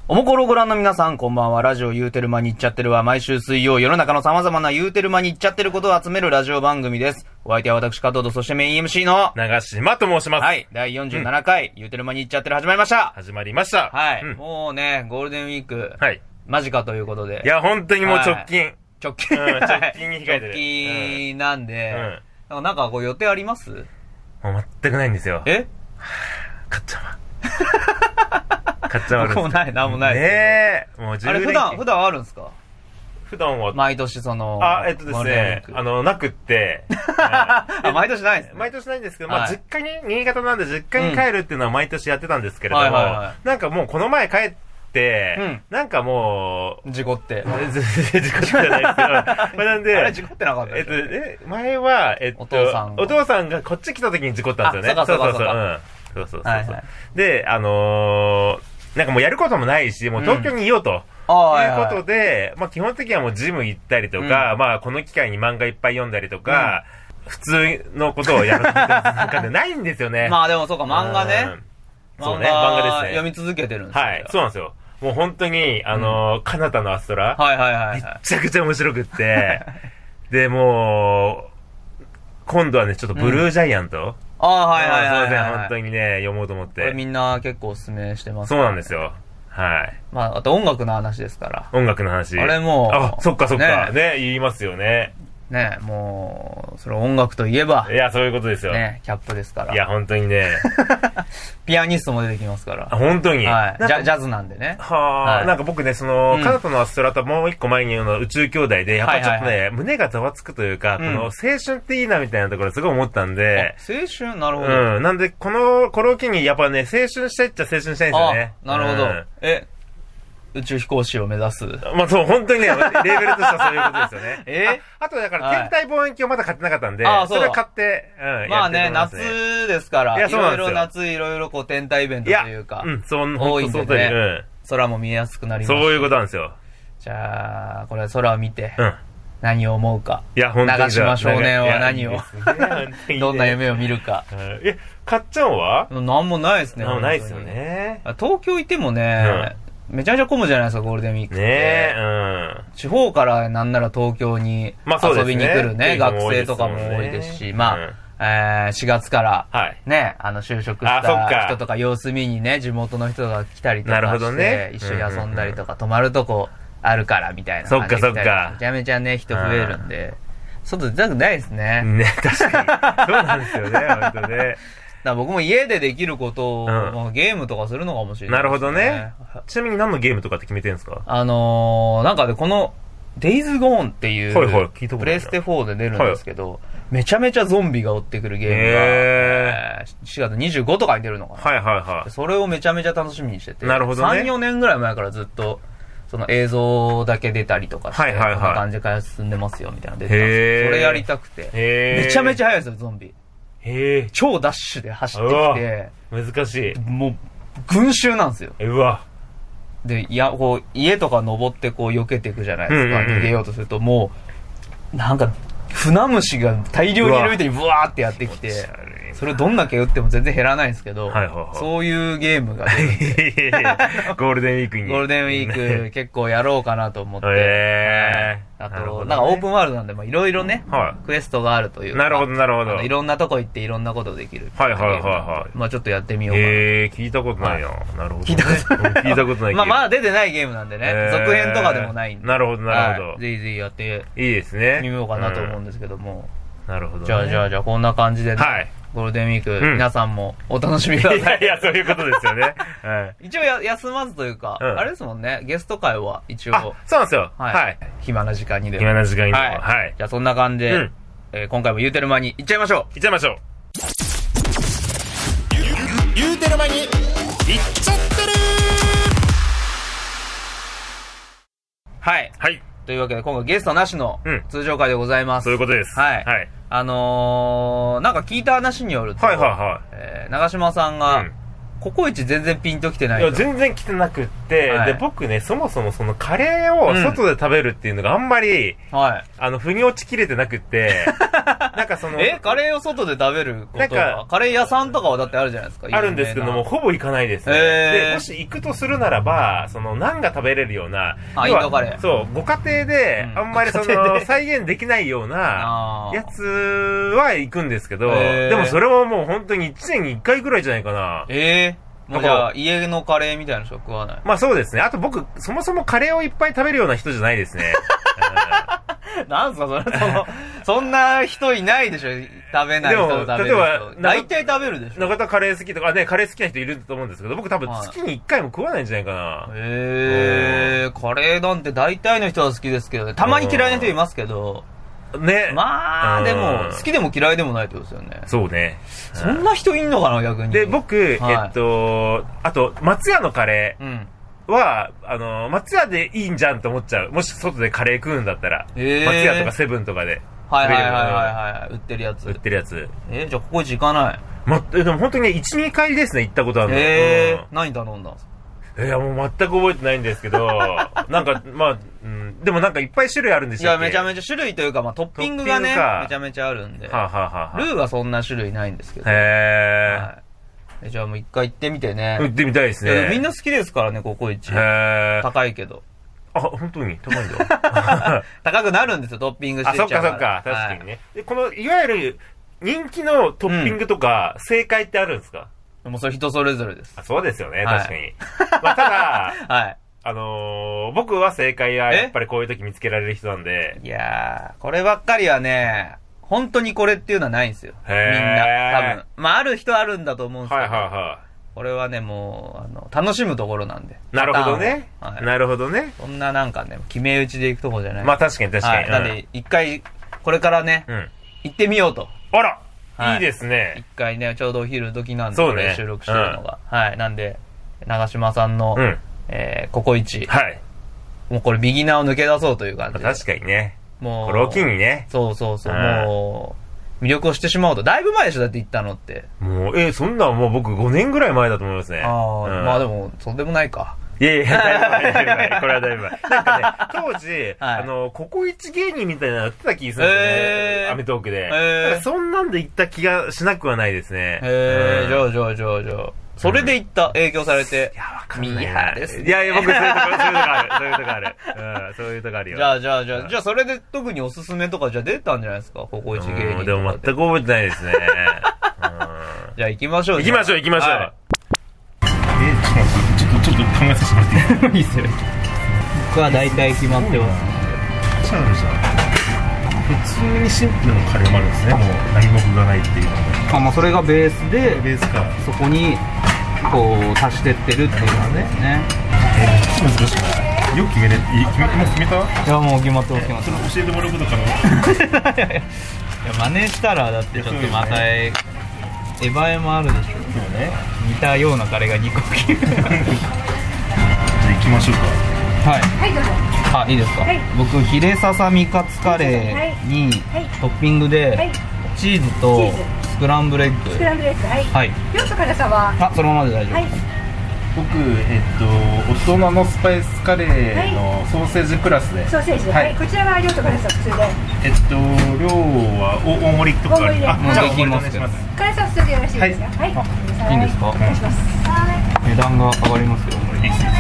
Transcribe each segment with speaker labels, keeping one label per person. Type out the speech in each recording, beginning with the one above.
Speaker 1: おもころをご覧の皆さん、こんばんは。ラジオ言うてる間に言っちゃってるは、毎週水曜、世の中の様々な言うてる間に言っちゃってることを集めるラジオ番組です。お相手は私、加藤と、そしてメイン MC の
Speaker 2: 長島と申します。
Speaker 1: はい。第47回、言うてる間に言っちゃってる始まりました。
Speaker 2: 始まりました。
Speaker 1: はい。もうね、ゴールデンウィーク、
Speaker 2: はい。
Speaker 1: 間近ということで。
Speaker 2: いや、本当にもう直近。
Speaker 1: 直近。
Speaker 2: 直近に控えてる。
Speaker 1: 直近なんで、なんかこう予定あります？
Speaker 2: もう全くないんですよ。
Speaker 1: 買っ
Speaker 2: ちゃう。買っちゃう。
Speaker 1: 僕もない、なんもないです。
Speaker 2: ねえ。もう10連
Speaker 1: あれ、普段あるんですか？
Speaker 2: 普段は。
Speaker 1: 毎年です
Speaker 2: ね、なくって。
Speaker 1: 毎年ないですね。
Speaker 2: 毎年ないんですけど、まあ実家に、新潟なんで実家に帰るっていうのは毎年やってたんですけれども、なんかもうこの前帰って、なんかもう、
Speaker 1: 事故って。
Speaker 2: 事故ってじゃないですよ。なんで、
Speaker 1: あれ事故ってなかったですか？
Speaker 2: 前は、
Speaker 1: お父さん
Speaker 2: がこっち来た時に事故ったんですよね。そう。で、なんかもうやることもないし、もう東京にいようと。いうことで、まあ基本的にはもうジム行ったりとか、まあこの機会に漫画いっぱい読んだりとか、普通のことをやるなんかないんですよね。
Speaker 1: まあでもそうか、漫画ね。
Speaker 2: そうね、漫画ですね。
Speaker 1: 読み続けてるんですよ。
Speaker 2: はい、そうなんですよ。もう本当に、カナタのアストラ。めちゃくちゃ面白くって。で、もう、今度はね、ちょっとブルージャイアント。すいません、本当にね、読もうと思って。
Speaker 1: これみんな結構おすすめしてます。
Speaker 2: そうなんですよ。はい。
Speaker 1: まあ、あと音楽の話ですから。
Speaker 2: 音楽の話。
Speaker 1: あれも
Speaker 2: う、そっか。ね、言いますよね。
Speaker 1: ね、もう、それ音楽といえば。
Speaker 2: いや、そういうことですよ。
Speaker 1: ね、キャップですから。
Speaker 2: いや、本当にね。
Speaker 1: ピアニストも出てきますから。
Speaker 2: 本当に。
Speaker 1: はい。ジャズなんでね。
Speaker 2: なんか僕ね、カナタのアストラともう一個前に宇宙兄弟で、やっぱちょっとね、胸がざわつくというか、この青春っていいなみたいなところすごい思ったんで。
Speaker 1: 青春？なるほど。
Speaker 2: なんで、これを機にやっぱね、青春したいっちゃ青春したいんですよね。
Speaker 1: なるほど。宇宙飛行士を目指す。
Speaker 2: まあそう、本当にね、レーベルとしてはそういうことですよね。あとだから、天体望遠鏡まだ買ってなかったんで、それを買って、
Speaker 1: まあね、夏ですから、いろいろ夏、いろいろこう天体イベントというか、多いんでね、空も見えやすくなります。
Speaker 2: そういうことなんですよ。
Speaker 1: じゃあ、これ空を見て、何を思うか。
Speaker 2: いや、本当に。
Speaker 1: 長島少年は何を、どんな夢を見るか。
Speaker 2: かっちゃんは
Speaker 1: なんもないですね。
Speaker 2: ないですよね。
Speaker 1: 東京いてもね、めちゃめちゃ混むじゃないですか、ゴールデンウィークって。
Speaker 2: ね
Speaker 1: 地方からなんなら東京に遊びに来るね、学生とかも多いですし、まあ、4月から、ね、就職した人とか様子見にね、地元の人が来たりとかして、一緒に遊んだりとか、泊まるとこあるからみたいな。
Speaker 2: そっか。
Speaker 1: めちゃめちゃね、人増えるんで、外出たくないですね。
Speaker 2: ね、確かに。そうなんですよね、本当ね。
Speaker 1: 僕も家でできることを、ゲームとかするのかもしれない。
Speaker 2: なるほどね。ちなみに何のゲームとかって決めてるんですか？
Speaker 1: なんかでこの、Days Gone っていう、プレステ4で出るんですけど、めちゃめちゃゾンビが追ってくるゲームが、4月25とかに出るのかな。それをめちゃめちゃ楽しみにしてて、
Speaker 2: なるほどね。
Speaker 1: 3、4年ぐらい前からずっと、その映像だけ出たりとかして、こんな感じで進んでますよみたいなの出てたんですけど、それやりたくて、めちゃめちゃ速いですよ、ゾンビ。超ダッシュで走ってきて、
Speaker 2: 難しい。
Speaker 1: もう、群衆なんですよ。で、こう、家とか登ってこう、避けていくじゃないですか。逃げようとすると、もう、なんか、船虫が大量にいるみたいにブワーってやってきて、それをどんだけ撃っても全然減らないんですけど、そういうゲームが出て
Speaker 2: ゴールデンウィークに。
Speaker 1: ゴールデンウィーク結構やろうかなと思って。あと、なんかオープンワールドなんで、いろいろね、クエストがあるというか。
Speaker 2: なるほど。
Speaker 1: いろんなとこ行っていろんなことできる。まあちょっとやってみようかな。
Speaker 2: 聞いたことないな。なるほど。聞いたことない。
Speaker 1: まあまだ出てないゲームなんでね、続編とかでもないんで。
Speaker 2: なるほど。
Speaker 1: ぜひぜひやって、
Speaker 2: いいですね。
Speaker 1: みようかなと思うんですけども。
Speaker 2: なるほど。
Speaker 1: じゃあこんな感じでね。ゴールデンウィーク、皆さんもお楽しみください。
Speaker 2: いや、そういうことですよね。
Speaker 1: 一応休まずというか、あれですもんね、ゲスト会は一応。
Speaker 2: そうなんですよ。
Speaker 1: 暇な時間にでも。
Speaker 2: 暇な時間にでも。
Speaker 1: じゃあそんな感じで、今回も言うてる間に行っちゃいましょう。
Speaker 2: 言うてる間に行っちゃってる
Speaker 1: はい。というわけで、今回ゲストなしの通常会でございます。
Speaker 2: そういうことです。
Speaker 1: なんか聞いた話によると、長島さんが、ココイチ全然ピンときてない。
Speaker 2: いや、全然来てなくって、で、僕ね、そもそもそのカレーを外で食べるっていうのがあんまり、腑に落ちきれてなくって、 なんかその
Speaker 1: カレーを外で食べることはカレー屋さんとかはだってあるじゃないですか。
Speaker 2: あるんですけども、ほぼ行かないですね。で、もし行くとするならば、その、ナンが食べれるような、
Speaker 1: インドカレー。
Speaker 2: そう、ご家庭で、あんまりその、再現できないような、やつは行くんですけど、でもそれはもう本当に1年に1回ぐらいじゃないかな。
Speaker 1: もうじゃあ、家のカレーみたいなの食わない。
Speaker 2: まあそうですね。あと僕、そもそもカレーをいっぱい食べるような人じゃないですね。
Speaker 1: なんすかそれ、そんな人いないでしょ、食べない人と食べる人。例えば、大体食べるでしょ。
Speaker 2: 中田カレー好きとか、ね、カレー好きな人いると思うんですけど、僕多分月に1回も食わないんじゃないかな。
Speaker 1: カレーなんて大体の人は好きですけどね。たまに嫌いな人いますけど。
Speaker 2: ね。
Speaker 1: まあ、でも、好きでも嫌いでもないってことですよね。
Speaker 2: そうね。
Speaker 1: そんな人いんのかな、逆に。
Speaker 2: で、僕、あと、松屋のカレーは、松屋でいいんじゃんと思っちゃう。もし外でカレー食うんだったら。松屋とかセブンとかで。
Speaker 1: はい。売ってるやつ。じゃあ、ココイチ行かない。
Speaker 2: でも本当にね、1、2回ですね、行ったことあるの。
Speaker 1: 何頼んだんですか？
Speaker 2: いや、もう全く覚えてないんですけど、なんか、まあ、でもなんかいっぱい種類あるんでしょ？
Speaker 1: いや、めちゃめちゃ種類というか、まあトッピングがね、めちゃめちゃあるんで。ルーはそんな種類ないんですけど。じゃあもう一回行ってみてね。
Speaker 2: 行ってみたいですね。
Speaker 1: みんな好きですからね、ココイチ。高いけど。
Speaker 2: 本当に高いんだ。
Speaker 1: 高くなるんですよ、トッピングしてっちゃうから。
Speaker 2: そっか。確かにね。で、この、いわゆる、人気のトッピングとか、正解ってあるんですか？
Speaker 1: もうそれ人それぞれです。
Speaker 2: そうですよね、確かに。まあ、ただ、僕は正解はやっぱりこういう時見つけられる人なんで。
Speaker 1: いやー、こればっかりはね、本当にこれっていうのはないんですよ。みんな、多分。まあ、ある人はあるんだと思うんですけど。これはね、もう、楽しむところなんで。
Speaker 2: なるほどね。なるほどね。
Speaker 1: そんななんかね、決め打ちで行くとこじゃない。
Speaker 2: まあ確かに。
Speaker 1: なんで、一回、これからね、行ってみようと。
Speaker 2: あらいいですね。
Speaker 1: 一回ね、ちょうどお昼時なんで、これ収録してるのが。はい。なんで、長嶋さんの、ココイチ。はい。もうこれビギナーを抜け出そうという感じで。
Speaker 2: 確かにね。
Speaker 1: もう。
Speaker 2: これを機にね。
Speaker 1: そう。もう、魅力をしてしまうと。だいぶ前でしょ、だって行ったのって。
Speaker 2: もう、そんなんもう僕5年ぐらい前だと思いますね。
Speaker 1: まあでも、そんでもないか。
Speaker 2: いや、だいぶ前。これはだいぶ前。なんかね、当時、ココイチ芸人みたいなのやってた気がするんですよね。アメトークで。そんなんで行った気がしなくはないですね。
Speaker 1: じゃあ。それで行った、影響されて。
Speaker 2: いや、わかんない。
Speaker 1: ミーハーですね。
Speaker 2: いや、僕そういうとこある。そういうとこあるよ。
Speaker 1: じゃあ、それで特におすすめとかじゃ出たんじゃないですか、ココイチ芸人。
Speaker 2: でも全く覚えてないですね。
Speaker 1: じゃあ行きましょう。
Speaker 2: 行きましょう。
Speaker 3: ちょっと考えさせてもらっていい？
Speaker 1: いいっすよ。僕は大体決まってます。
Speaker 3: じゃあ普通にシンプルなカレーもあるんですね。もう何も具がないっていうのも。
Speaker 1: まあそれがベースで、そこにこう足してってるっていうのですね。
Speaker 3: 難しくない？よく決めた？
Speaker 1: いや、もう決まってます。
Speaker 3: それ教えてもらうことかな。
Speaker 1: いや、真似したらだってちょっとまたエヴァエもあるでしょ。
Speaker 3: そうね。
Speaker 1: 似たようなカレーが2個
Speaker 3: じゃあ行きましょうか。
Speaker 1: はい。どうぞ。いいですか。僕、ヒレささみカツカレーにトッピングでチーズとスクランブルエッグ。はい。
Speaker 4: 用途辛さは？
Speaker 1: そのままで大丈夫です。
Speaker 3: 僕、大人のスパイスカレーのソーセージプラスで。
Speaker 4: ソーセージ。はい。こちらは用途辛さ普通で。
Speaker 3: 量は大盛りとか。
Speaker 1: じゃあお願いします。
Speaker 4: 辛さ普通でよろしいですか？はい。
Speaker 1: いいんですか？お願いします。値段が上がりますよ。
Speaker 3: いいですか？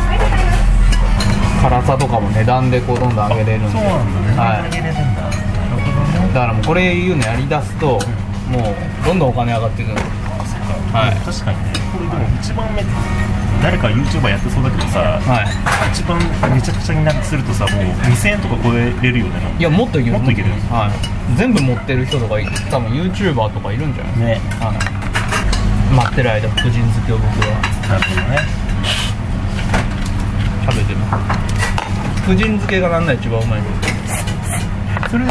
Speaker 1: 辛さとかも値段でこうどんどん上げれるんで。
Speaker 3: そうなんだね。上げれるんだ。
Speaker 1: だからもうこれいうのやりだすと、もうどんどんお金上がっていくんです。
Speaker 3: はい。確かにね。これでも一番目誰か YouTuber やってそうだけどさ、一番めちゃくちゃにするとさ、もう2000円とか超えれるよね。
Speaker 1: いや、もっといける。
Speaker 3: もっといける。
Speaker 1: はい。全部持ってる人とか多分 YouTuber とかいるんじゃない
Speaker 3: ね。
Speaker 1: 待ってる間福神漬けを僕は。
Speaker 3: なるほどね。
Speaker 1: 食べてます。福神漬けがなんだ一番うまいけど。それ。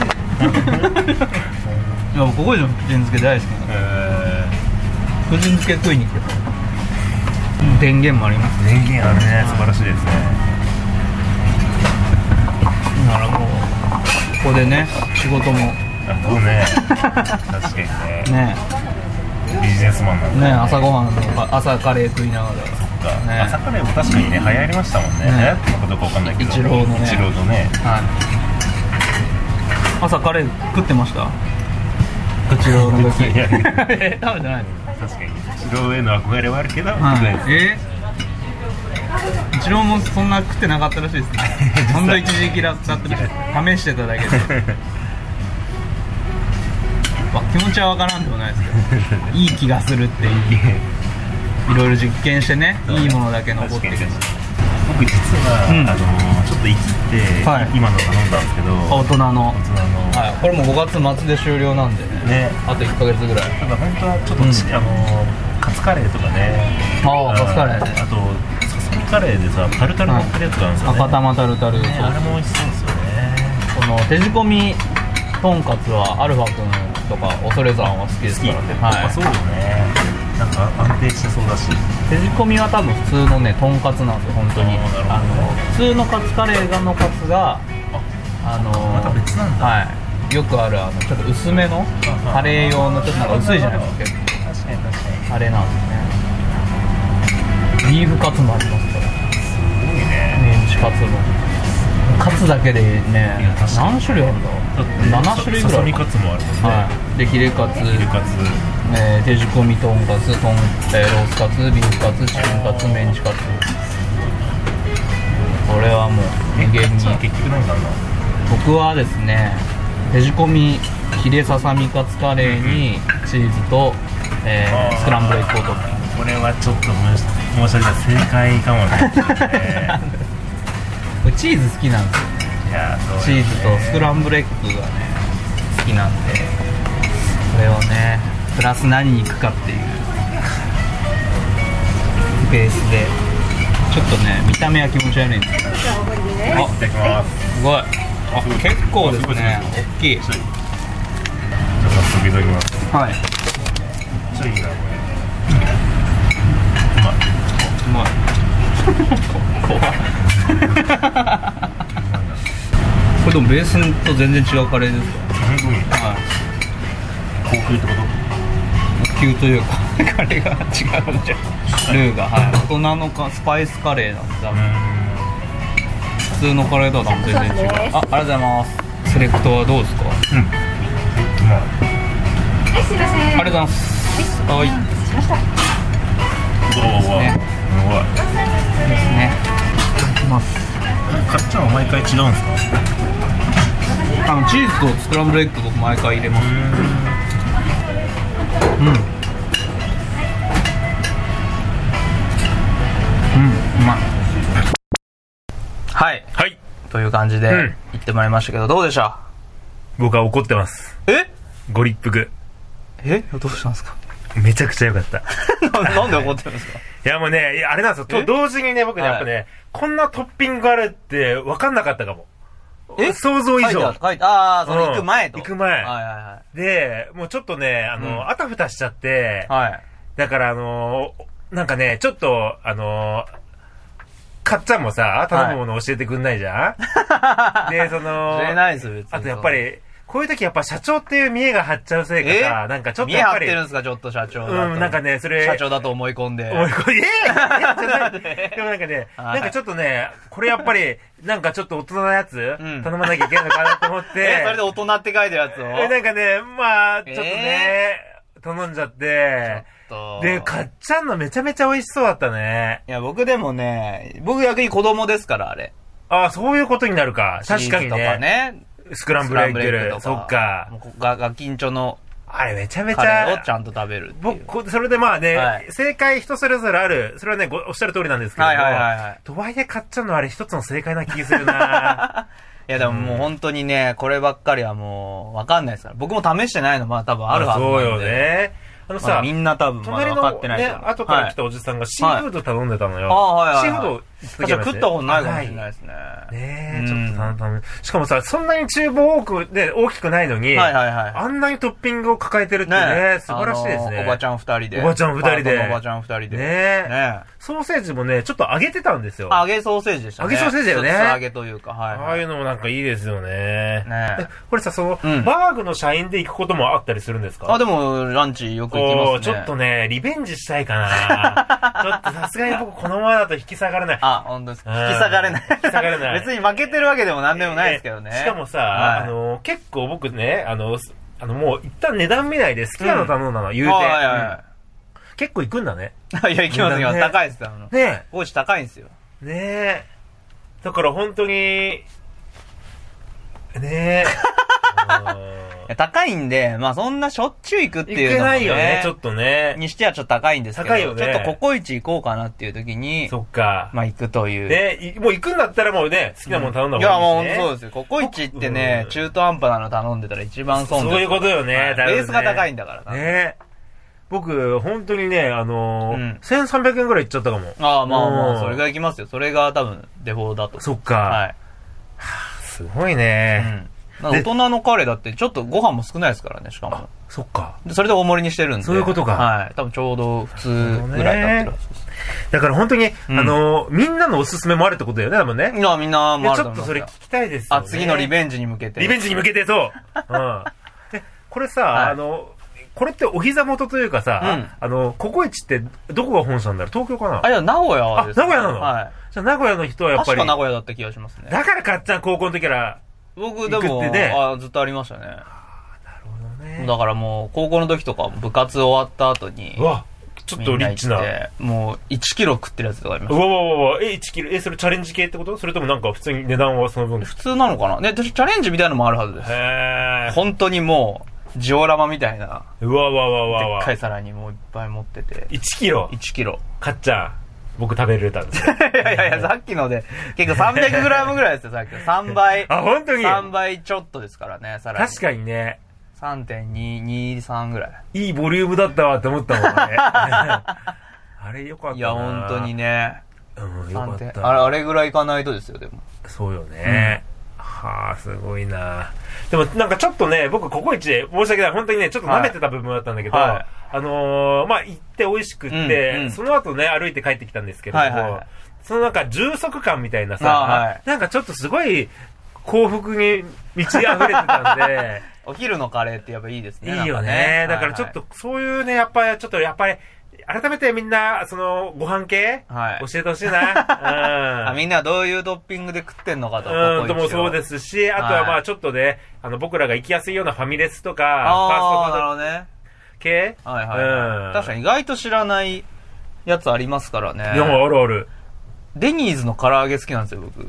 Speaker 1: いや、ここ以上福神漬け大好きなの。福神漬け食いに来てた。電源もあります。
Speaker 3: 電源あるね。素晴らしいですね。
Speaker 1: だからもうここでね、仕事も。
Speaker 3: そうね。確かにね。
Speaker 1: ね。
Speaker 3: ビジネスマンなんだね。
Speaker 1: 朝ごはんの朝カレー食いながら。
Speaker 3: そっか。朝カレーも確かにね、流行りましたもんね。流行ったのかどうかわかんないけど。
Speaker 1: イチローのね。
Speaker 3: はい。
Speaker 1: 朝カレー食ってました？ 口郎の時。
Speaker 3: いや
Speaker 1: 食べてないの？
Speaker 3: 確かに口郎への憧れはあるけど、
Speaker 1: 一郎もそんな食ってなかったらしいですね。ほんと一時期だったらしいです。試してただけで。気持ちはわからんでもないですけど、いい気がするっていう。いろいろ実験してね、いいものだけ残ってる。
Speaker 3: 僕実は、ちょっと生きて、今の頼んだんですけど、
Speaker 1: 大人の、これも5月末で終了なんでね、あと1ヶ月ぐらい。
Speaker 3: ただ本当はちょっと、カツカレーとかね、
Speaker 1: カツカレーね、
Speaker 3: あとささみカレーでさ、タルタル乗ってるやつがあるんですよね。
Speaker 1: 赤玉タルタル、
Speaker 3: あれも美味しそうですよね。
Speaker 1: この手仕込みとんかつはアルファ君とか恐山は好きですからね。
Speaker 3: そうよね。なんか安定してそうだし、
Speaker 1: 手仕込みは多分普通のねとんかつなんですよ。本当に普通のカツカレーのカツが
Speaker 3: また別なんだ。
Speaker 1: よくあるちょっと薄めのカレー用のちょっとなんか薄いじゃないですか。結構
Speaker 3: 確かに
Speaker 1: あれなんですね。ビーフカツもありますから。
Speaker 3: すごいね。
Speaker 1: メンチカツもカツだけでね何種類あるんだろう。7種類ぐらい。
Speaker 3: ささみカツもあるもんね。
Speaker 1: でヒレカツ、手仕込みとんかつ、ロースカツ、ビーフカツ、チキンカツ、メンチカツ。これはもう無限に。
Speaker 3: 結局何なんだ。
Speaker 1: 僕はですね、手仕込みヒレささみカツカレーにチーズと、スクランブルエッグをトッピング。
Speaker 3: これはちょっと申し訳ない正解かもね。
Speaker 1: これチーズ好きなんですよ。
Speaker 3: いや
Speaker 1: チーズとスクランブルエッグがね好きなんで、これをねプラス何にいくかっていうベースでちょっとね見た目は気持ち悪いんですけど、
Speaker 3: いただきます。
Speaker 1: すごい。結構ですね、大きい。
Speaker 3: じゃあ早速いただきます。
Speaker 1: はい。
Speaker 3: ちょいいなこれ。
Speaker 1: うまい。怖い。これでもベースと全然違うカレーですか？
Speaker 3: 本当に。高級ってこと？
Speaker 1: 高級というかカレーが違うんじゃん。ルーが大人のスパイスカレーなんです。普通のカレーとは全然違う。ありがとうございます。セレクトはどうですか？
Speaker 4: すいません。
Speaker 1: ありがとうございます。はい。
Speaker 4: 失礼しました。
Speaker 1: ですね。いただきます。
Speaker 3: かっちゃんは毎回違うんですか？
Speaker 1: チーズとスクランブルエッグ僕毎回入れます。うまい。はいという感じで言ってもらいましたけど、どうでした？
Speaker 2: 僕は怒ってます。ご立腹。
Speaker 1: どうしたんですか？
Speaker 2: めちゃくちゃ良かった。
Speaker 1: なんで怒ってるんですか？
Speaker 2: いやもうね、あれなんですよ。同時にね、僕ね、やっぱね、こんなトッピングあるって分かんなかったかも。想像以上。
Speaker 1: それ行く前と。
Speaker 2: 行く前。で、もうちょっとね、あたふたしちゃって、だからなんかね、ちょっと、かっちゃんもさ、頼むもの教えてくんないじゃん？で、あとやっぱり、こういう時やっぱ社長っていう見栄が張っちゃうせいかさ、なんかちょっとやっぱり。見栄張ってるんですか、ちょっと社長だと。なんかね、それ。社長だと思い込んで。でもなんかね、なんかちょっとね、これやっぱり、なんかちょっと大人なやつ、頼まなきゃいけないのかなと思って。それで大人って書いてるやつをなんかね、まあ、ちょっとね、頼んじゃって、で、かっちゃんのめちゃめちゃ美味しそうだったね。いや、僕でもね、僕逆に子供ですから、あれ。そういうことになるか。確かにね。スクランブルエッグとか。そっか。ガキンチョの。あれめちゃめちゃ。カレーをちゃんと食べる。僕、それでまあね、正解人それぞれある。それはね、おっしゃる通りなんですけど。とはいえかっちゃんのあれ一つの正解な気がするな。いやでももう本当にね、こればっかりはもう、わかんないですから。僕も試してないの、まあ多分あるはずなんで。そうよね。さ、みんな多分まだ分かってないから。ね、後から来たおじさんがシーフード頼んでたのよ。シーフード食ったことないかもしれないですね。ねえ、ちょっと頼む。しかもさ、そんなに厨房大きくないのに、あんなにトッピングを抱えてるってね、素晴らしいですね。おばちゃん二人で。おばちゃん二人で。おばちゃん二人で。ねソーセージもね、ちょっと揚げてたんですよ。揚げソーセージでしたね。揚げソーセージだよね。揚げというか、ああいうのもなんかいいですよね。これさ、バーグの社員で行くこともあったりするんですか？でも、ランチよく行きますね。ちょっとね、リベンジしたいかな。ちょっとさすがに僕このままだと引き下がれない。本当ですか？引き下がれない。引き下がれない。別に負けてるわけでもなんでもないですけどね。しかもさ、結構僕ね、 もう一旦値段見ないで好きなの頼んだの、言うて。結構行くんだね。
Speaker 1: いや、行きますよ。高いですよ。
Speaker 2: ね
Speaker 1: ココイチ高いんですよ。
Speaker 2: ねえ。だから本当に、ね
Speaker 1: え。高いんで、まあそんなしょっちゅう行くっていうのもね。
Speaker 2: 行けないよね、ちょっとね。
Speaker 1: にしてはちょっと高いんですけど。
Speaker 2: 高いよね。
Speaker 1: ちょっとココイチ行こうかなっていう時に。
Speaker 2: そっか。
Speaker 1: まあ行くという。
Speaker 2: ね、もう行くんだったらもうね、好きなもの頼んだ方がいいしね。
Speaker 1: いやもうそうですよ。ココイチってね、中途半端なの頼んでたら一番損です。
Speaker 2: そういうことよね、
Speaker 1: ベースが高いんだから
Speaker 2: ね。僕、本当にね、1300円くらいいっちゃったかも。
Speaker 1: ああ、まあ、それがいきますよ。それが多分、デフォだと。
Speaker 2: そっか。
Speaker 1: はい。
Speaker 2: すごいね。
Speaker 1: 大人のカレーだって、ちょっとご飯も少ないですからね、しかも。
Speaker 2: そっか。
Speaker 1: それで大盛りにしてるんで。
Speaker 2: そういうことか。
Speaker 1: はい。多分ちょうど普通ぐらいになってるはずです。
Speaker 2: だから本当に、みんなのおすすめもあるってことだよね、多分ね。
Speaker 1: いや、みんなもある
Speaker 2: と思う。ちょっとそれ聞きたいですよね。
Speaker 1: 次のリベンジに向けて。
Speaker 2: リベンジに向けて、そう。これさ、これってお膝元というかさ、ココイチってどこが本社なんだろう？東京かな？
Speaker 1: いや、名古屋です。
Speaker 2: 名古屋なの？
Speaker 1: はい。
Speaker 2: じゃあ名古屋の人はやっぱり。
Speaker 1: 確か名古屋だった気がしますね。
Speaker 2: だからかっちゃん高校の時から
Speaker 1: 僕でも、ずっとありましたね。なる
Speaker 2: ほどね。
Speaker 1: だからもう、高校の時とか部活終わった後に、
Speaker 2: うわ、ちょっとリッチな。
Speaker 1: もう1キロ食ってるやつとかありました。
Speaker 2: うわ、1キロ、それチャレンジ系ってこと？それともなんか普通に値段はその分
Speaker 1: 普通なのかなね、チャレンジみたいなのもあるはずです。本当にもう、ジオラマみたいな。
Speaker 2: うわ。
Speaker 1: でっかい皿にもういっぱい持ってて。
Speaker 2: 1キロ
Speaker 1: ?1 キロ。
Speaker 2: かっちゃん。僕食べれたんですよ。
Speaker 1: いや、さっきので、結構300グラムぐらいですよ、さっきの。3倍。
Speaker 2: あ、本当に
Speaker 1: ?3 倍ちょっとですからね、さらに。
Speaker 2: 確かにね。
Speaker 1: 3.223 ぐらい。
Speaker 2: いいボリュームだったわって思ったもんね。あれよかったな。
Speaker 1: いや、本当にね。
Speaker 2: よかった。
Speaker 1: あれぐらいいかないとですよ、でも。
Speaker 2: そうよね。はあ、すごいな。でもなんかちょっとね、僕ココイチで申し訳ない。本当にね、ちょっと舐めてた部分だったんだけど、まあ行って美味しくって、その後ね、歩いて帰ってきたんですけれども、そのなんか充足感みたいなさ、なんかちょっとすごい幸福に満ち溢れてたんで、
Speaker 1: お昼のカレーってやっぱいいですね。
Speaker 2: いいよね。だからちょっとそういうね、やっぱり改めてみんな、ご飯系教えてほしいな。
Speaker 1: みんなどういうトッピングで食ってんのかと。
Speaker 2: ともそうですし、あとはまあちょっとね、僕らが行きやすいようなファミレスとか、ファーストフード系
Speaker 1: 確かに意外と知らないやつありますからね。
Speaker 2: いや、ある。
Speaker 1: デニーズの唐揚げ好きなんですよ、僕。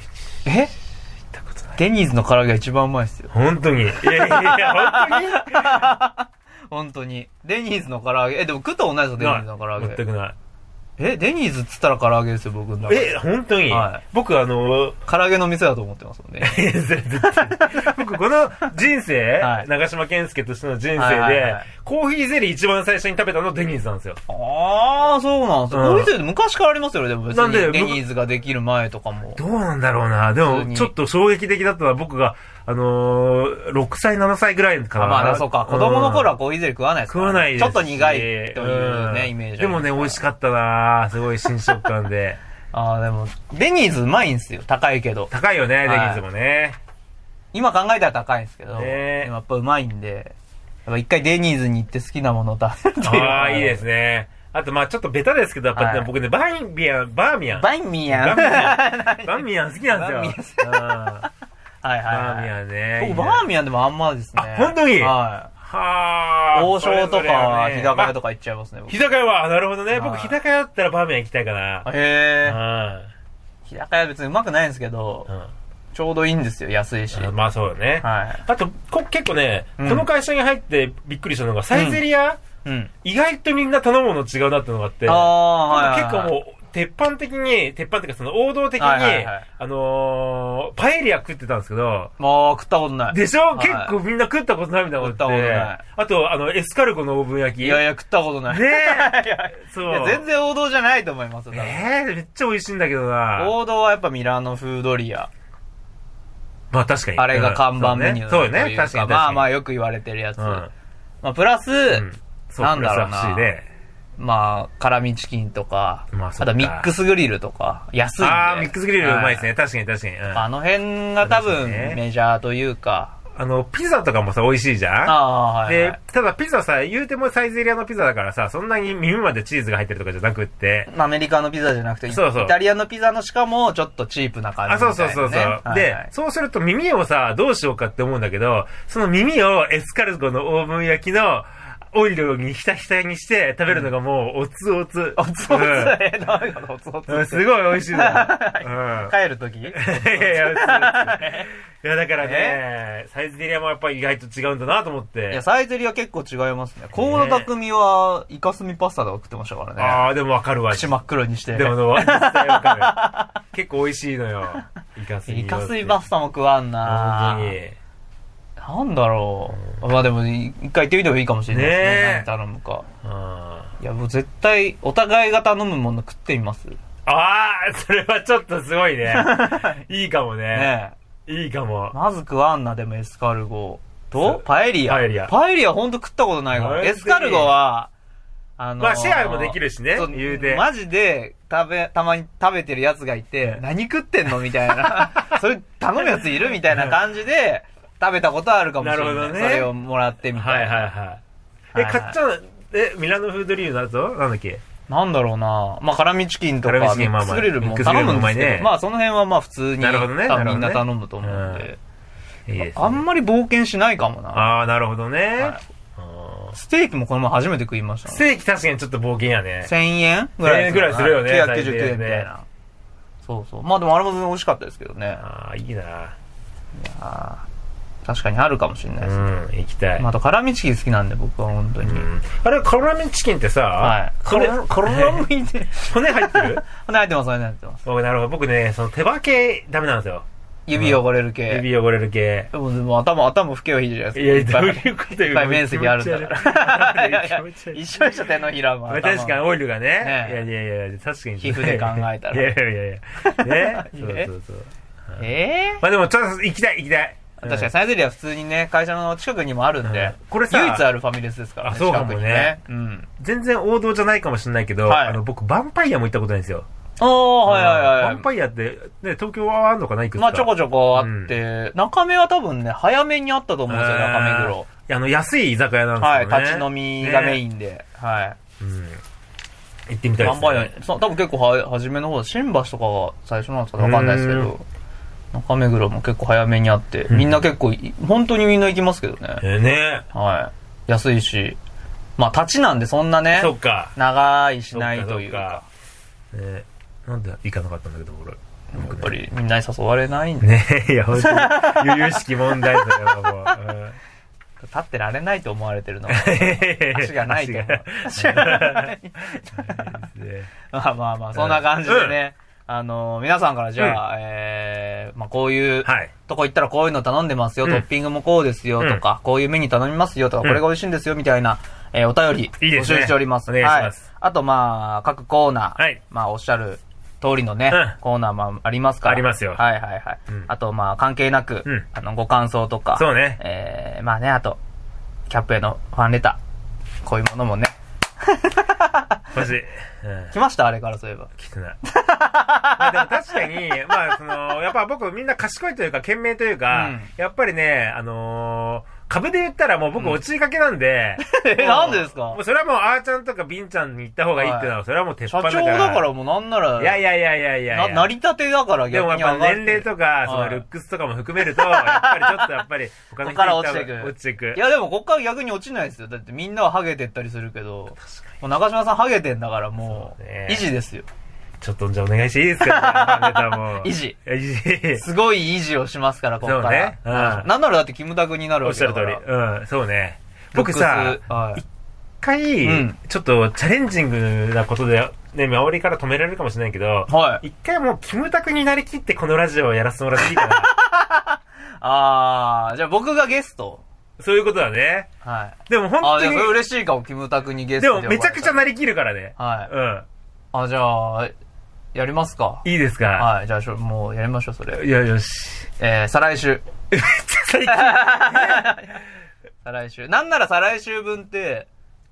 Speaker 1: デニーズの唐揚げが一番うまいですよ。
Speaker 2: 本当に。いや、本当に
Speaker 1: 本当に。デニーズの唐揚げ。でも食ったことないですよ、デニーズの唐揚げ。
Speaker 2: 全くない。
Speaker 1: デニーズっつったら唐揚げですよ、僕の中で。
Speaker 2: 本当に？僕
Speaker 1: 唐揚げの店だと思ってますもんね。
Speaker 2: 僕この人生、長島健介としての人生で、コーヒーゼリー一番最初に食べたのデニーズなんですよ。
Speaker 1: ああ、そうなんですよ。コーヒーゼリー昔からありますよね、でも別に。デニーズができる前とかも。
Speaker 2: どうなんだろうな。でも、ちょっと衝撃的だったのは僕が、6歳、7歳ぐらいから。
Speaker 1: まあ、そうか。子供の頃はコーヒーゼリー食わないですから。
Speaker 2: 食わないです。
Speaker 1: ちょっと苦いというね、イメージ。
Speaker 2: でもね、美味しかったな。すごい新食感で。
Speaker 1: でも、デニーズうまいんですよ。高いけど。
Speaker 2: 高いよね、デニーズもね。
Speaker 1: 今考えたら高いんですけど、でもやっぱうまいんで、やっぱ一回デニーズに行って好きなものを食べるっていう。
Speaker 2: いいですね。あと、まあちょっとベタですけど、やっぱ僕ね、バーミヤン好きなんですよ。バーミヤンね。
Speaker 1: 僕、バーミヤンでもあんまですね。
Speaker 2: 本当に？
Speaker 1: 王将とか、日高屋とか行っちゃいますね。
Speaker 2: 日高屋は、なるほどね。僕、日高屋だったらバーミヤン行きたいかな。
Speaker 1: 日高屋別にうまくないんですけど、ちょうどいいんですよ、安いし。
Speaker 2: まあそうよね。あと、結構ね、この会社に入ってびっくりしたのが、サイゼリヤ意外とみんな頼むの違うなってのがあって、結構もう、鉄板っていうかその王道的に、パエリア食ってたんですけど。
Speaker 1: 食ったことない。
Speaker 2: でしょ？結構みんな食ったことないみたいなことって。あと、エスカルゴのオーブン焼き。
Speaker 1: いや、食ったことない。
Speaker 2: ねそう。
Speaker 1: 全然王道じゃないと思いますよ。
Speaker 2: めっちゃ美味しいんだけどな。
Speaker 1: 王道はやっぱミラノ風ドリア。
Speaker 2: まあ確かに。
Speaker 1: あれが看板メニュー。
Speaker 2: そうよね。確かに。
Speaker 1: まあよく言われてるやつ。プラス、なんだろうな。まあ、辛味チキンとか、あとミックスグリルとか、安いんで。
Speaker 2: ミックスグリルうまいですね。確かに。
Speaker 1: あの辺が多分メジャーというか、
Speaker 2: ピザとかもさ、美味しいじゃん。
Speaker 1: はい、
Speaker 2: で、ただピザさ、言うてもサイゼリアのピザだからさ、そんなに耳までチーズが入ってるとかじゃなくって。
Speaker 1: アメリカのピザじゃなくて、
Speaker 2: そうそう。
Speaker 1: イタリアのピザのしかも、ちょっとチープな感じみたいな、ね。
Speaker 2: そう。で、そうすると耳をさ、どうしようかって思うんだけど、その耳をエスカルゴのオーブン焼きの、オイルにひたひたにして食べるのがもう、おつおつ。
Speaker 1: おつおつ、ダメだろ、おつおつ。
Speaker 2: すごい美味しいんだ。
Speaker 1: 帰るときい
Speaker 2: や、だからね、サイゼリアもやっぱり意外と違うんだなと思って。
Speaker 1: いや、サイゼリア結構違いますね。河野匠は、イカスミパスタとか食ってましたからね。
Speaker 2: ああ、でもわかるわ。
Speaker 1: 口真っ黒にして。
Speaker 2: でも、実際わかる。結構美味しいのよ。イカスミ
Speaker 1: パスタも食わんな
Speaker 2: 本当に。
Speaker 1: なんだろう。まあでも、一回行ってみてもいいかもしれないですね。何頼むか。いや、もう絶対、お互いが頼むもの食ってみます。
Speaker 2: ああ、それはちょっとすごいね。いいかもね。いいかも。
Speaker 1: まず食わんな、でもエスカルゴと、パエリアほんと食ったことないから。エスカルゴは、
Speaker 2: まあシェアもできるしね、言うて。
Speaker 1: マジで、たまに食べてるやつがいて、何食ってんのみたいな。それ頼むやついるみたいな感じで、食べたことはあるかもしれない。なるほどね。それをもらってみたいな。
Speaker 2: 買っちゃう、ミラノフードリーユだとなんだっけ
Speaker 1: なんだろうなまあ、辛味チキンとか、ミックスグリルも頼むんですけど、まあ、その辺はまあ、普通に、みんな頼むと思うんで。あんまり冒険しないかもな。
Speaker 2: ああ、なるほどね。
Speaker 1: ステーキもこの前初めて食いました。
Speaker 2: ステーキ確かにちょっと冒険やね。
Speaker 1: 1000円ぐらい
Speaker 2: するよね。
Speaker 1: 999円みたいな。そうそう。まあでもあれも全然美味しかったですけどね。
Speaker 2: ああ、いいな。い
Speaker 1: や確かにあるかもしれないですね。
Speaker 2: 行きたい。
Speaker 1: あと辛味チキン好きなんで僕は本当に。
Speaker 2: あれ、辛味チキンってさ、はい。
Speaker 1: 辛味って。
Speaker 2: 骨入ってる
Speaker 1: 骨入ってます、骨入ってます。
Speaker 2: なるほど。僕ね、その手羽系ダメなんですよ。
Speaker 1: 指汚れる系。
Speaker 2: 指汚れる系。
Speaker 1: でも頭拭けばいいじゃないですか。
Speaker 2: いや、どういうことよ。
Speaker 1: いっぱい面積あるんだから。一緒でしょ、手のひらも。
Speaker 2: 確かにオイルがね。いや、確かに。
Speaker 1: 皮膚で考えたら。
Speaker 2: いや。ね。そう。まあでも、ちょっと行きたい。
Speaker 1: 確かにサイゼリア普通にね、会社の近くにもあるんで、これ唯一あるファミレスですからね。
Speaker 2: そうかもね。全然王道じゃないかもしれないけど、僕、ヴァンパイアも行ったことないんですよ。
Speaker 1: はい。
Speaker 2: ヴァンパイアって、ね、東京はあんのかないくつか。
Speaker 1: まあちょこちょこあって、中目は多分ね、早めにあったと思うんですよ、中目黒。
Speaker 2: 安い居酒屋なんですよね。
Speaker 1: はい、立ち飲みがメインで。はい。
Speaker 2: 行ってみたいですね。
Speaker 1: ヴァンパイア、多分結構初めの方、新橋とかが最初なんですかわかんないですけど。中目黒も結構早めにあって、みんな結構、本当にみんな行きますけどね。
Speaker 2: ね。
Speaker 1: はい。安いし。まあ、立ちなんでそんなね、
Speaker 2: そっか。
Speaker 1: 長いしないというか。
Speaker 2: なんで行かなかったんだけど、俺。
Speaker 1: やっぱりみんなに誘われないんで。
Speaker 2: ねいや、本当に、由々しき問題だよ、もう。
Speaker 1: 立ってられないと思われてるのは、足がないと思う。まあ、そんな感じでね。皆さんからじゃあ、まあこういう、とこ行ったらこういうの頼んでますよ、トッピングもこうですよとか、こういうメニュー頼みますよとか、これが美味しいんですよみたいな、お便り募集しております。
Speaker 2: お願いします。
Speaker 1: あとまあ、各コーナー、まあおっしゃる通りのね、コーナーもありますから。
Speaker 2: ありますよ。
Speaker 1: はい。あとまあ、関係なく、ご感想とか、
Speaker 2: そうね。
Speaker 1: まあね、あと、キャップへのファンレター、こういうものもね、
Speaker 2: 欲しい。
Speaker 1: 来ましたあれからそういえば。
Speaker 2: 来てない。まあでも確かに、まあやっぱ僕みんな賢いというか、賢明というか、やっぱりね、株で言ったらもう僕落ちかけなんで。
Speaker 1: なんでですか？
Speaker 2: もうそれはもうあーちゃんとかビンちゃんに行った方がいいっていうのは、それはもう鉄板だから。
Speaker 1: 社長だからもうなんなら。
Speaker 2: いや。
Speaker 1: 成り立てだから
Speaker 2: 逆に。でもやっぱ年齢とか、そのルックスとかも含めると、やっぱりちょっとやっぱり他の人
Speaker 1: から落ちていく。いやでもこっから逆に落ちないですよ。だってみんなはハゲてったりするけど、もう中島さんハゲてんだからもう、維持ですよ。
Speaker 2: ちょっとじゃあお願いしていいですかネタも。
Speaker 1: 維持。すごい維持をしますから、ここから。そうね。なんならだってキムタクになるわけだから。
Speaker 2: おっしゃる通り。そうね。僕さ、一回、ちょっとチャレンジングなことで、ね、周りから止められるかもしれないけど、一回もうキムタクになりきってこのラジオをやらせてもらっていいかな。
Speaker 1: じゃあ僕がゲスト。
Speaker 2: そういうことだね。
Speaker 1: はい。
Speaker 2: でも本当に。
Speaker 1: それ嬉しいかも、キムタクにゲストで。
Speaker 2: でもめちゃくちゃなりきるからね。
Speaker 1: はい。じゃあ、やりますか。
Speaker 2: いいですか。
Speaker 1: はい。じゃあ、もうやりましょう、それ。
Speaker 2: いや、よし。
Speaker 1: 再来週。
Speaker 2: めっちゃ最近。
Speaker 1: 再来週。なんなら再来週分って、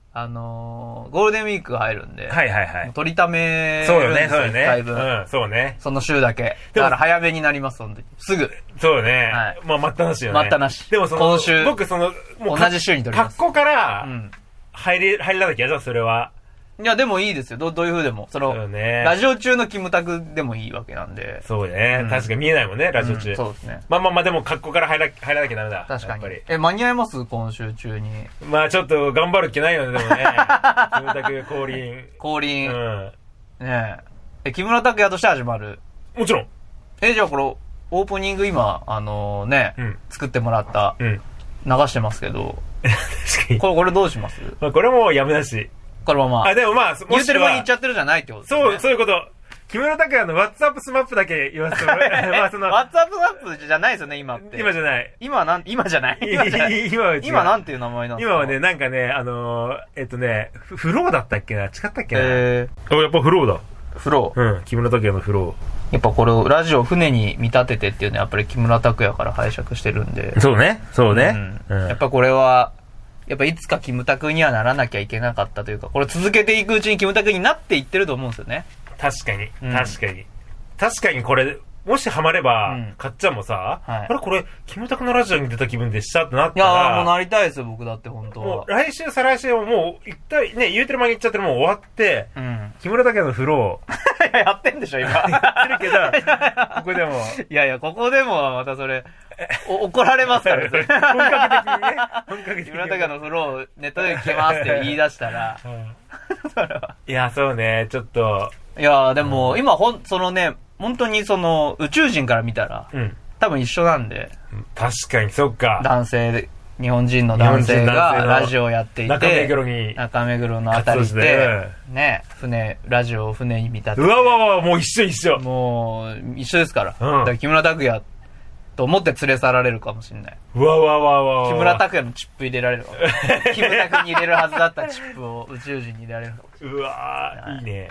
Speaker 1: ゴールデンウィークが入るんで、
Speaker 2: はいはいはい。
Speaker 1: 取りため
Speaker 2: そうよね、そうよね。
Speaker 1: だいぶ。
Speaker 2: そうね。
Speaker 1: その週だけ。だから早めになります、本当に。すぐ。
Speaker 2: そうよね。はい。まあ、待ったなしよね。
Speaker 1: 待ったなし。
Speaker 2: でも今週、僕も
Speaker 1: う同じ週に取ります。
Speaker 2: 格好から、入らなきゃじゃあ、それは。
Speaker 1: いや、でもいいですよ。どういう風でも。ラジオ中のキムタクでもいいわけなんで。
Speaker 2: そうね。確かに見えないもんね、ラジオ中。
Speaker 1: そうですね。
Speaker 2: まあ、でも格好から入らなきゃダメだ。
Speaker 1: 確かに。間に合います今週中に。
Speaker 2: まあ、ちょっと頑張る気ないよね、でもね。キムタク降臨。
Speaker 1: 降臨。ねえ。木村拓哉として始まる。
Speaker 2: もちろん。
Speaker 1: じゃあこれ、オープニング今、作ってもらった、流してますけど。
Speaker 2: 確かに。
Speaker 1: これどうします？
Speaker 2: これもやめだし。
Speaker 1: このまま。
Speaker 2: でもまあ、
Speaker 1: 言ってる間に言っちゃってるじゃないってことですね。
Speaker 2: そういうこと。木村拓哉の WhatsApp スマップだけ言わせてもらえ。
Speaker 1: WhatsApp スマップじゃないですよね、今って。
Speaker 2: 今じゃない。
Speaker 1: 今じゃない今なんていう名前なんですか？
Speaker 2: 今はね、なんかね、フローだったっけな？違ったっけな？やっぱフローだ。
Speaker 1: フロ
Speaker 2: ー。木村拓哉のフロー。
Speaker 1: やっぱこれをラジオ船に見立ててっていうのはやっぱり木村拓哉から拝借してるんで。
Speaker 2: そうね。
Speaker 1: やっぱこれは、やっぱいつかキムタクにはならなきゃいけなかったというか、これ続けていくうちにキムタクになっていってると思うんですよね。
Speaker 2: 確かに。確かにこれ、もしハマれば、かっちゃんもさ、これ、キムタクのラジオに出た気分でしたってなったら。
Speaker 1: いや、もうなりたいですよ、僕だって本当は。
Speaker 2: もう来週、再来週もう、一回ね、言うてる間に言っちゃってるもう終わって、木村拓哉のフロ
Speaker 1: ー。やってんでしょ、今。
Speaker 2: やってるけど、ここでも。
Speaker 1: いや、ここでもまたそれ、怒られますからね。
Speaker 2: 本格的に。
Speaker 1: 木村拓哉のフロー、ネットで聞けますって言い出したら。
Speaker 2: いや、そうね、ちょっと。
Speaker 1: いや、でも、今本当に宇宙人から見たら、多分一緒なんで。
Speaker 2: 確かに、そっか。
Speaker 1: 日本人の男性がラジオやっていて、中目黒のあたりで、ね、ラジオを船に見立てて。
Speaker 2: うわ、もう一緒。
Speaker 1: もう、一緒ですから。だから木村拓哉と思って連れ去られるかもしれない。
Speaker 2: うわ。
Speaker 1: 木村拓哉のチップ入れられるわ。キムタクに入れるはずだったチップを宇宙人に入れられるかもしれない。
Speaker 2: うわー、いいね。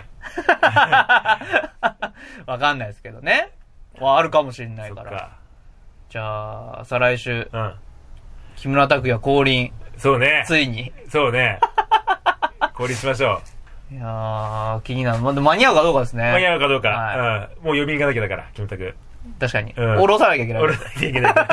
Speaker 1: わかんないですけどね。あるかもしれないから。じゃあ、再来週。木村拓哉降臨。
Speaker 2: そうね。
Speaker 1: ついに。
Speaker 2: そうね。降臨しましょ
Speaker 1: う。いやー、気になる。間に合うかどうかですね。
Speaker 2: 間に合うかどうか。もう呼びに行かなきゃだから、キムタク。
Speaker 1: 確かに。下ろさなきゃいけない。
Speaker 2: 下ろさなきゃいけないから。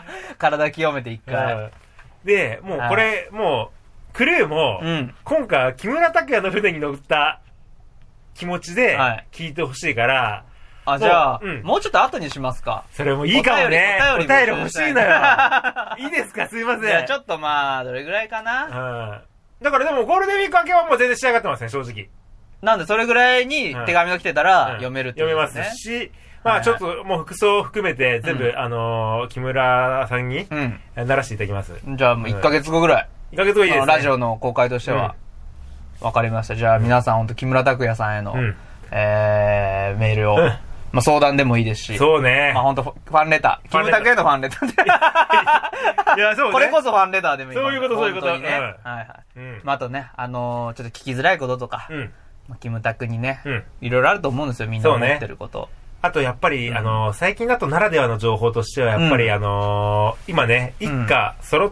Speaker 1: 体清めて一回。
Speaker 2: で、もうこれ、クルーも、今回は木村拓哉の船に乗った気持ちで聞いてほしいから、
Speaker 1: じゃあ、もうちょっと後にしますか。
Speaker 2: それもいいかもね。お便り欲しいのよ。いいですか？すいません。
Speaker 1: じゃあちょっとどれぐらいかな。
Speaker 2: だからでもゴールデンウィーク明けはもう全然仕上がってますね、正直。
Speaker 1: なんでそれぐらいに手紙が来てたら読めるってことですね。
Speaker 2: 読めますし、ちょっともう服装を含めて全部、木村さんにならしていただきます。
Speaker 1: じゃあもう1ヶ月後ぐらい。
Speaker 2: 1ヶ月後いいですね。
Speaker 1: ラジオの公開としては。わかりました。じゃあ皆さん本当木村拓哉さんへのメールを。相談でもいいですし。
Speaker 2: そうね。
Speaker 1: 本当ファンレター。キムタクへのファンレターで。いや、そうね。これこそファンレターでもいい。
Speaker 2: そういうこと。
Speaker 1: ね。あとね、ちょっと聞きづらいこととか、キムタクにね、いろいろあると思うんですよ、みんな思ってること。
Speaker 2: あとやっぱり、最近だとならではの情報としては、やっぱり今ね、一家揃って、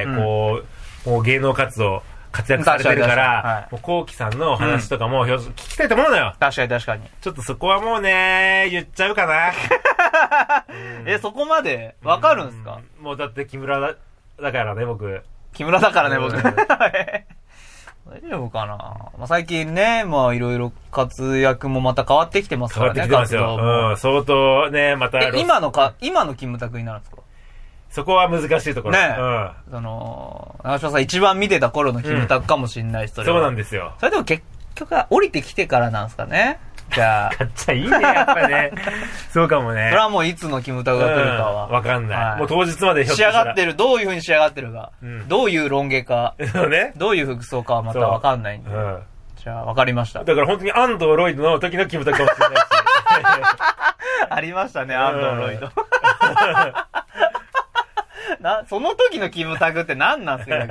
Speaker 2: もう芸能活動、活躍されてるから、コウキさんの話とかも聞きたいと思うのよ。
Speaker 1: 確かに。
Speaker 2: ちょっとそこはもうね、言っちゃうかな。
Speaker 1: そこまでわかるんすか？
Speaker 2: もうだって木村だからね、僕。
Speaker 1: 木村だからね、僕。大丈夫かな。最近ね、いろいろ活躍もまた変わってきてますからね。
Speaker 2: 変わってきてますよ。相当ね、また。
Speaker 1: 今のキムタクになるんですか？
Speaker 2: そこは難しいところ。
Speaker 1: ね。長嶋さん一番見てた頃のキムタクかもしれないし、
Speaker 2: そうなんですよ。
Speaker 1: それでも結局は降りてきてからなんですかね。じゃあ。
Speaker 2: かっちゃいいね、やっぱりね。そうかもね。
Speaker 1: それはもういつのキムタクが来るかは。
Speaker 2: わかんない。もう当日まで
Speaker 1: 仕上がってる、どういう風に仕上がってるか。どういうロン毛か。どういう服装かはまたわかんないんで。じゃあ、わかりました。
Speaker 2: だから本当に安藤ロイドの時のキムタクかもしれないし。
Speaker 1: ありましたね、安藤ロイド。その時のキムタクって何なんすか？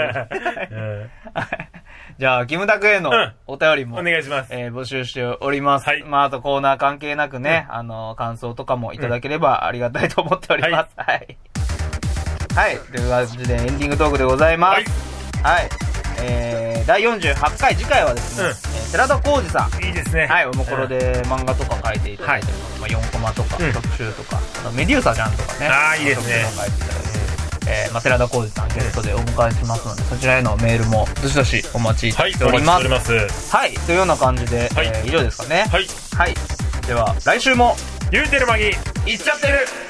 Speaker 1: じゃあ、キムタクへのお便りも、
Speaker 2: お願いします。
Speaker 1: 募集しております。あとコーナー関係なくね、感想とかもいただければありがたいと思っております。はい。という感じでエンディングトークでございます。はい。 第48回次回はですね、寺田浩二さん。
Speaker 2: いいですね。
Speaker 1: はい、おもころで漫画とか書いていただいてます。4コマとか、特集とか、メデューサちゃんとかね。
Speaker 2: いいですね。
Speaker 1: 書いていただいて。寺田浩二さんゲストでお迎えしますので、そちらへのメールもどしどしお待ちしております。はい、というような感じで、以上ですかね。はい。では、来週も、
Speaker 2: 言うてる間に、
Speaker 1: いっちゃってる